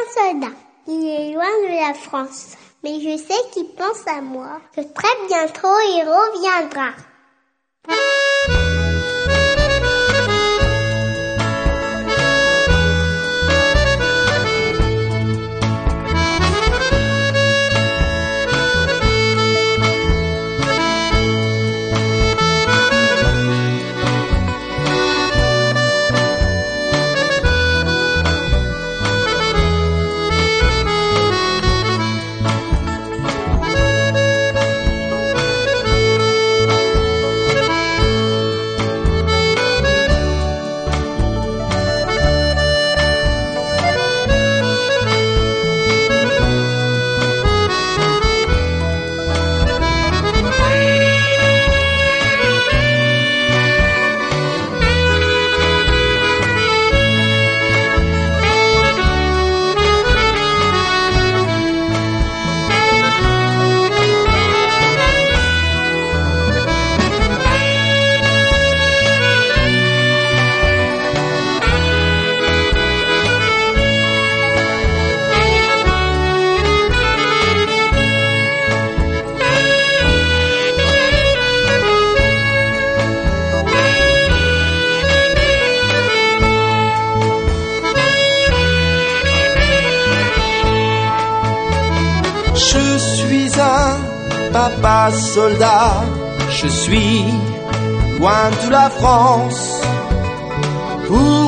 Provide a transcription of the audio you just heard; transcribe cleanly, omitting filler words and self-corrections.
un soldat. Il est loin de la France. Mais je sais qu'il pense à moi, que très bientôt il reviendra. Je suis un papa soldat, je suis loin de la France. Pour